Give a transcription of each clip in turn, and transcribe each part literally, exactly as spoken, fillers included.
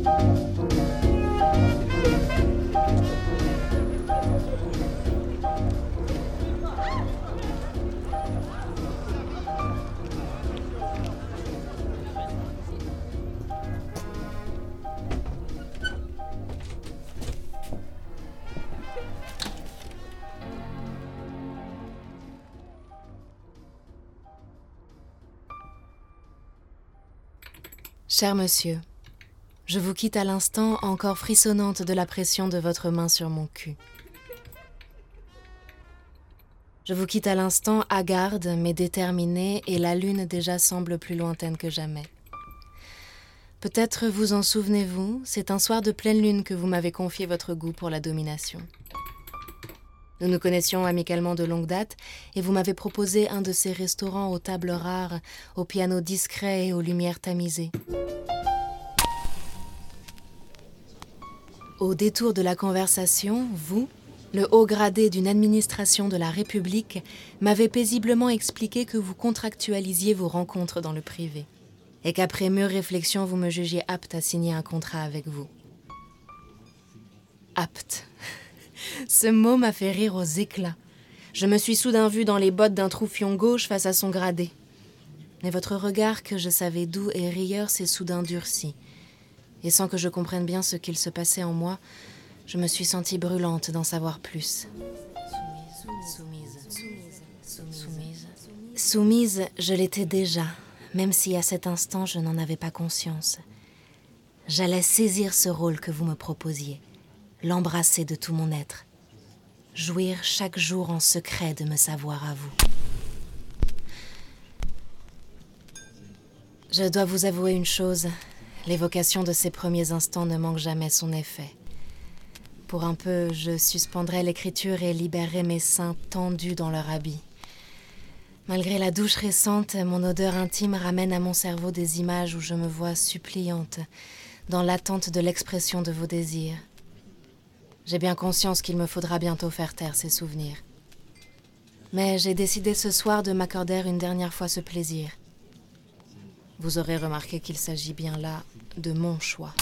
Cher monsieur, je vous quitte à l'instant encore frissonnante de la pression de votre main sur mon cul. Je vous quitte à l'instant hagarde mais déterminée et la lune déjà semble plus lointaine que jamais. Peut-être vous en souvenez-vous, c'est un soir de pleine lune que vous m'avez confié votre goût pour la domination. Nous nous connaissions amicalement de longue date et vous m'avez proposé un de ces restaurants aux tables rares, au piano discret et aux lumières tamisées. Au détour de la conversation, vous, le haut gradé d'une administration de la République, m'avez paisiblement expliqué que vous contractualisiez vos rencontres dans le privé et qu'après mûre réflexion, vous me jugiez apte à signer un contrat avec vous. Apte. Ce mot m'a fait rire aux éclats. Je me suis soudain vue dans les bottes d'un troufion gauche face à son gradé. Mais votre regard, que je savais doux et rieur, s'est soudain durci. Et sans que je comprenne bien ce qu'il se passait en moi, je me suis sentie brûlante d'en savoir plus. Soumise, soumise, soumise, soumise. Soumise, je l'étais déjà, même si à cet instant je n'en avais pas conscience. J'allais saisir ce rôle que vous me proposiez, l'embrasser de tout mon être, jouir chaque jour en secret de me savoir à vous. Je dois vous avouer une chose, l'évocation de ces premiers instants ne manque jamais son effet. Pour un peu, je suspendrai l'écriture et libérerai mes seins tendus dans leur habit. Malgré la douche récente, mon odeur intime ramène à mon cerveau des images où je me vois suppliante, dans l'attente de l'expression de vos désirs. J'ai bien conscience qu'il me faudra bientôt faire taire ces souvenirs. Mais j'ai décidé ce soir de m'accorder une dernière fois ce plaisir. Vous aurez remarqué qu'il s'agit bien là de mon choix.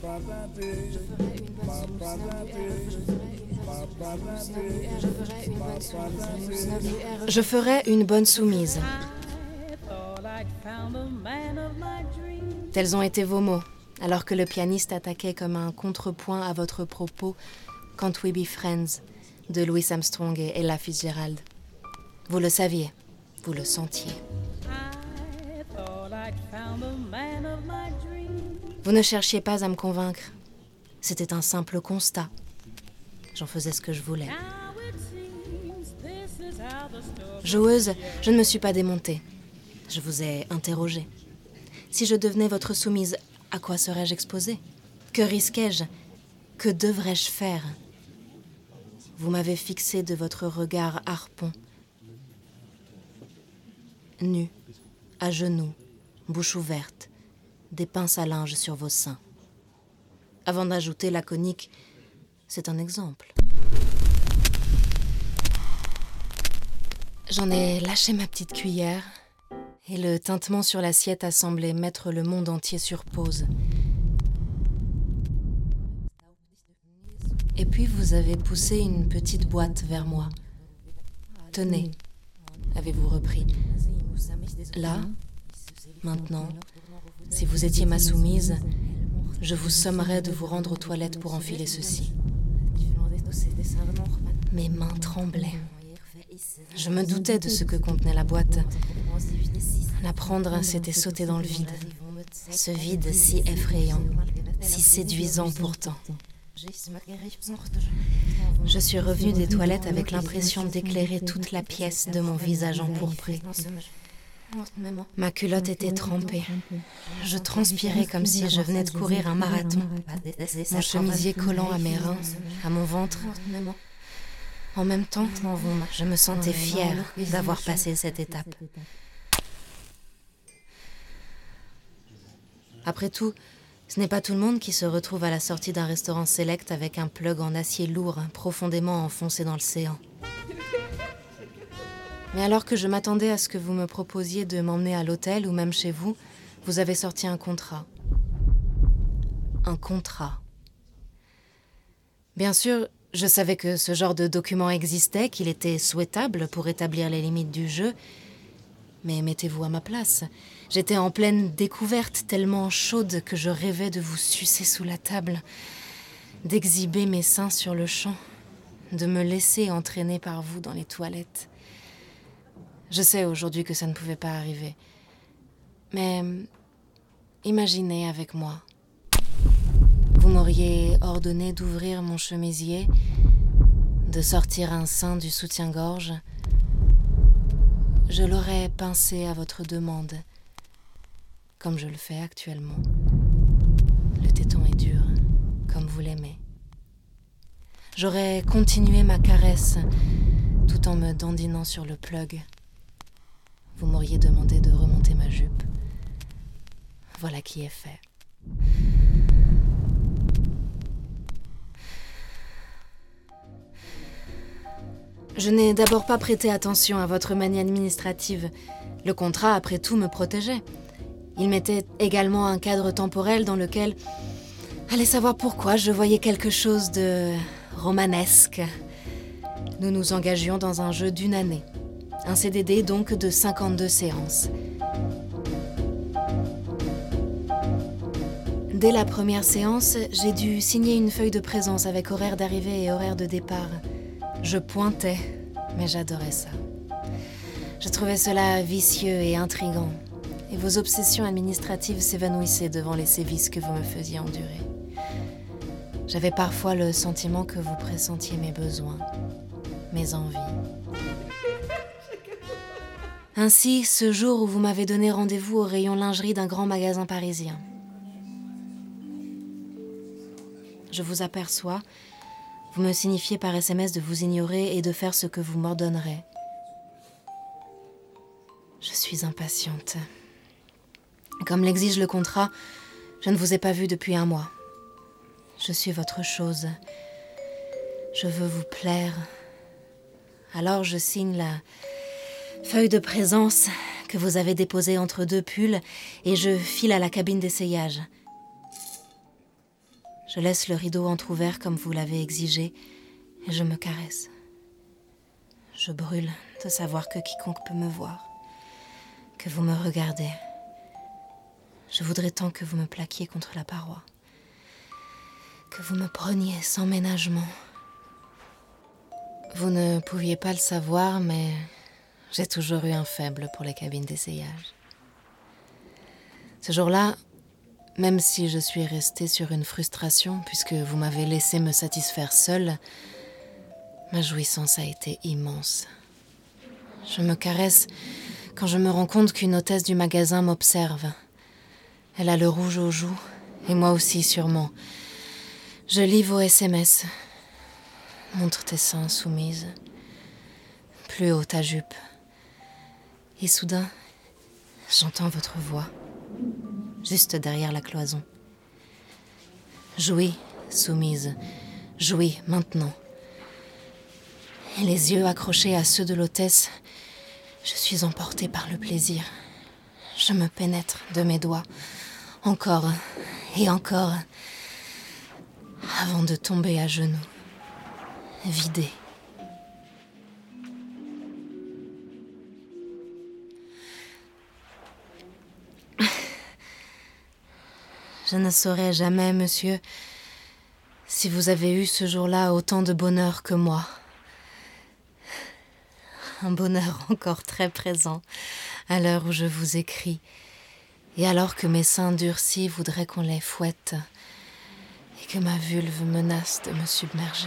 Je ferai une bonne soumise. Tels ont été vos mots, alors que le pianiste attaquait comme un contrepoint à votre propos « Can't We Be Friends » de Louis Armstrong et Ella Fitzgerald. Vous le saviez, vous le sentiez. Vous ne cherchiez pas à me convaincre. C'était un simple constat. J'en faisais ce que je voulais. Joueuse, je ne me suis pas démontée. Je vous ai interrogée. Si je devenais votre soumise, à quoi serais-je exposée ? Que risquais-je ? Que devrais-je faire ? Vous m'avez fixé de votre regard harpon. Nu, à genoux, bouche ouverte, des pinces à linge sur vos seins. Avant d'ajouter laconique, c'est un exemple. J'en ai lâché ma petite cuillère et le tintement sur l'assiette a semblé mettre le monde entier sur pause. Et puis vous avez poussé une petite boîte vers moi. Tenez, avez-vous repris. Là, maintenant, si vous étiez ma soumise, je vous sommerais de vous rendre aux toilettes pour enfiler ceci. Mes mains tremblaient. Je me doutais de ce que contenait la boîte. La prendre, c'était sauter dans le vide. Ce vide si effrayant, si séduisant pourtant. Je suis revenue des toilettes avec l'impression d'éclairer toute la pièce de mon visage empourpré. Ma culotte était trempée. Je transpirais comme si je venais de courir un marathon. Mon chemisier collant à mes reins, à mon ventre. En même temps, je me sentais fière d'avoir passé cette étape. Après tout, ce n'est pas tout le monde qui se retrouve à la sortie d'un restaurant select avec un plug en acier lourd profondément enfoncé dans le séant. Mais alors que je m'attendais à ce que vous me proposiez de m'emmener à l'hôtel ou même chez vous, vous avez sorti un contrat. un contrat. Bien sûr, je savais que ce genre de document existait, qu'il était souhaitable pour établir les limites du jeu, mais mettez-vous à ma place. J'étais en pleine découverte, tellement chaude que je rêvais de vous sucer sous la table, d'exhiber mes seins sur le champ, de me laisser entraîner par vous dans les toilettes. Je sais aujourd'hui que ça ne pouvait pas arriver. Mais imaginez avec moi. Vous m'auriez ordonné d'ouvrir mon chemisier, de sortir un sein du soutien-gorge. Je l'aurais pincé à votre demande, comme je le fais actuellement. Le téton est dur, comme vous l'aimez. J'aurais continué ma caresse, tout en me dandinant sur le plug. Vous m'auriez demandé de remonter ma jupe. Voilà qui est fait. Je n'ai d'abord pas prêté attention à votre manie administrative. Le contrat, après tout, me protégeait. Il mettait également un cadre temporel dans lequel... Allez savoir pourquoi, je voyais quelque chose de romanesque. Nous nous engagions dans un jeu d'une année. Un C D D donc de cinquante-deux séances. Dès la première séance, j'ai dû signer une feuille de présence avec horaire d'arrivée et horaire de départ. Je pointais, mais j'adorais ça. Je trouvais cela vicieux et intriguant, et vos obsessions administratives s'évanouissaient devant les sévices que vous me faisiez endurer. J'avais parfois le sentiment que vous pressentiez mes besoins, mes envies. Ainsi, ce jour où vous m'avez donné rendez-vous au rayon lingerie d'un grand magasin parisien. Je vous aperçois, vous me signifiez par S M S de vous ignorer et de faire ce que vous m'ordonnerez. Je suis impatiente. Comme l'exige le contrat, je ne vous ai pas vu depuis un mois. Je suis votre chose. Je veux vous plaire. Alors je signe la feuille de présence que vous avez déposée entre deux pulls et je file à la cabine d'essayage. Je laisse le rideau entrouvert comme vous l'avez exigé et je me caresse. Je brûle de savoir que quiconque peut me voir, que vous me regardez. Je voudrais tant que vous me plaquiez contre la paroi, que vous me preniez sans ménagement. Vous ne pouviez pas le savoir, mais j'ai toujours eu un faible pour les cabines d'essayage. Ce jour-là, même si je suis restée sur une frustration, puisque vous m'avez laissé me satisfaire seule, ma jouissance a été immense. Je me caresse quand je me rends compte qu'une hôtesse du magasin m'observe. Elle a le rouge aux joues, et moi aussi sûrement. Je lis vos S M S. Montre tes seins soumise. Plus haut ta jupe. Et soudain, j'entends votre voix. Juste derrière la cloison. Jouis, soumise. Jouis, maintenant. Et les yeux accrochés à ceux de l'hôtesse, je suis emportée par le plaisir. Je me pénètre de mes doigts, encore et encore, avant de tomber à genoux, vidée. Je ne saurais jamais, monsieur, si vous avez eu ce jour-là autant de bonheur que moi. Un bonheur encore très présent à l'heure où je vous écris, et alors que mes seins durcis voudraient qu'on les fouette, et que ma vulve menace de me submerger.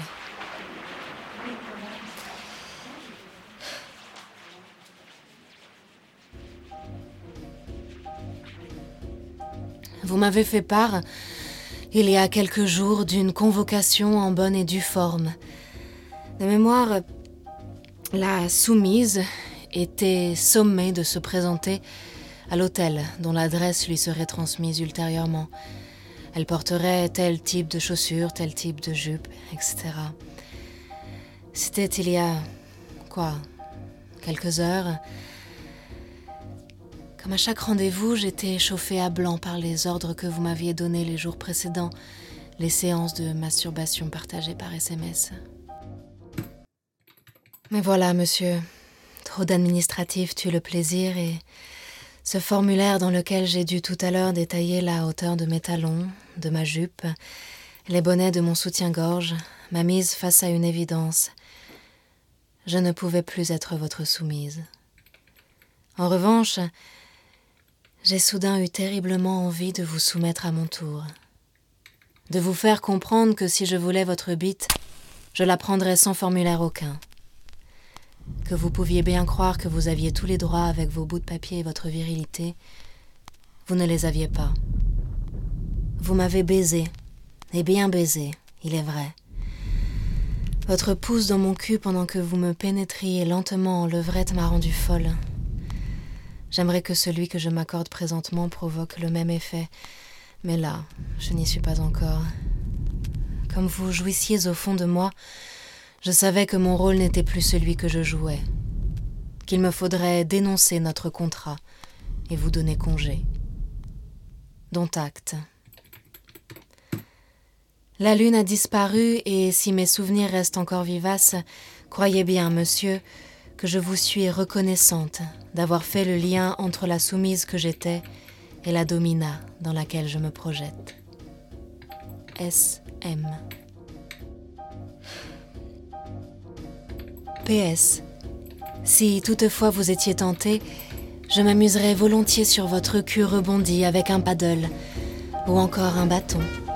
Vous m'avez fait part, il y a quelques jours, d'une convocation en bonne et due forme. De mémoire, la soumise était sommée de se présenter à l'hôtel dont l'adresse lui serait transmise ultérieurement. Elle porterait tel type de chaussures, tel type de jupe, et cetera. C'était il y a, quoi, quelques heures, Comme à chaque rendez-vous, j'étais échauffée à blanc par les ordres que vous m'aviez donnés les jours précédents, les séances de masturbation partagées par S M S. Mais voilà, monsieur, trop d'administratifs tue le plaisir et ce formulaire dans lequel j'ai dû tout à l'heure détailler la hauteur de mes talons, de ma jupe, les bonnets de mon soutien-gorge, m'a mise face à une évidence. Je ne pouvais plus être votre soumise. En revanche, j'ai soudain eu terriblement envie de vous soumettre à mon tour. De vous faire comprendre que si je voulais votre bite, je la prendrais sans formulaire aucun. Que vous pouviez bien croire que vous aviez tous les droits avec vos bouts de papier et votre virilité, vous ne les aviez pas. Vous m'avez baisé, et bien baisé, il est vrai. Votre pouce dans mon cul pendant que vous me pénétriez lentement en levrette m'a rendue folle. J'aimerais que celui que je m'accorde présentement provoque le même effet, mais là, je n'y suis pas encore. Comme vous jouissiez au fond de moi, je savais que mon rôle n'était plus celui que je jouais, qu'il me faudrait dénoncer notre contrat et vous donner congé. Dont acte. La lune a disparu et si mes souvenirs restent encore vivaces, croyez bien, monsieur, que je vous suis reconnaissante d'avoir fait le lien entre la soumise que j'étais et la domina dans laquelle je me projette. S M. P S. Si toutefois vous étiez tenté, je m'amuserais volontiers sur votre cul rebondi avec un paddle ou encore un bâton.